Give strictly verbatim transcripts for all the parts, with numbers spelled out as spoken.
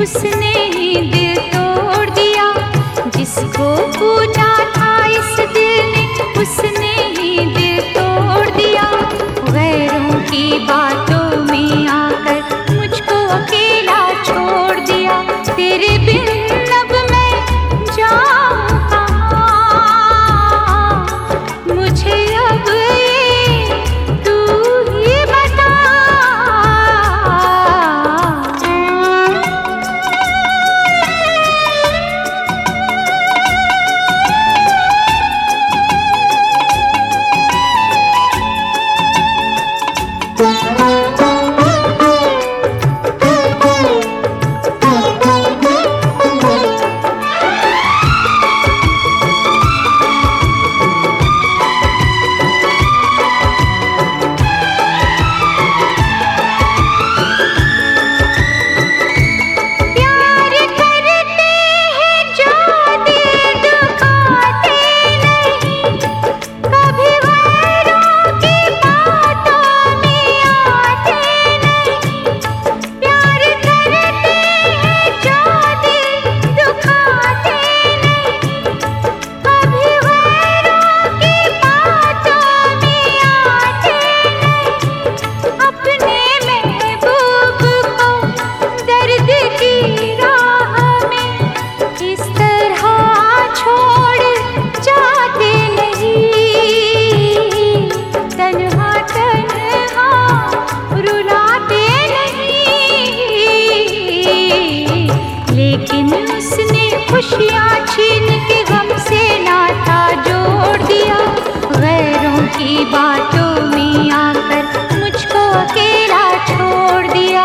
उसने ही दिल तोड़ दिया। जिसको पूजा था इस दिल ने, उसने ही दिल तोड़ दिया। गैरों की बातों में आकर मुझको अकेला छोड़ दिया। तेरे बिन अब मैं जाऊं कहाँ, मुझे अब ये तू ही बता। खुशियाँ छीन के हमसे नाता जोड़ दिया। गैरों की बातों में आकर मुझको अकेला छोड़ दिया।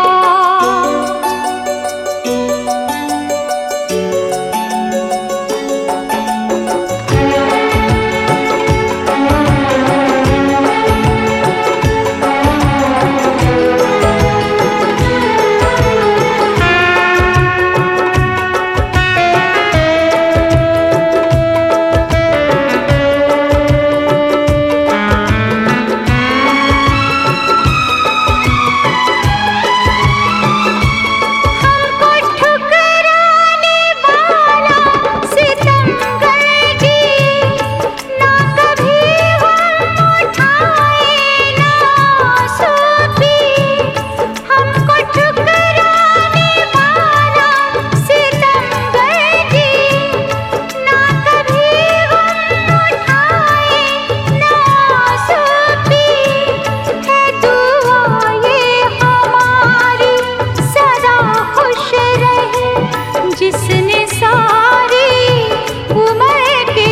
जिसने सारी उम्र के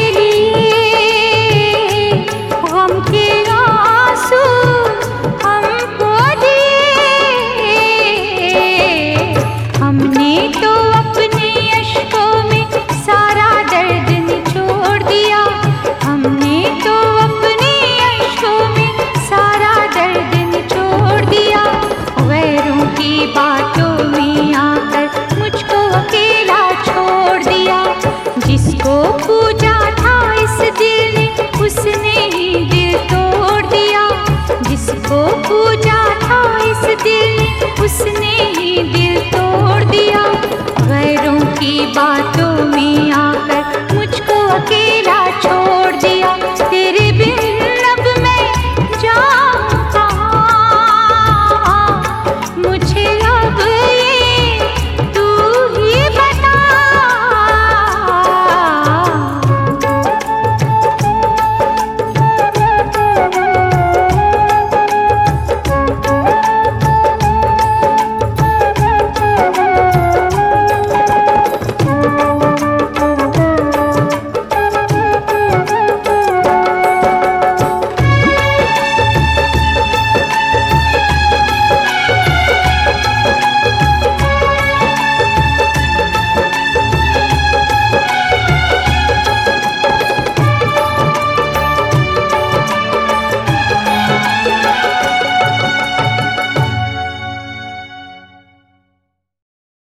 लिए गम के आंसू हमको दिए। हमने तो अपने अश्कों में सारा दर्द निचोड़ दिया। हमने तो अपने अश्कों में सारा दर्द निचोड़ दिया। गैरों की बातों में आकर मुझको अकेला छोड़ दिया। जिसको पूजा था इस दिल ने, उसने ही दिल तोड़ दिया। जिसको पूजा था इस दिल ने, उसने ही दिल तोड़ दिया। गैरों की बात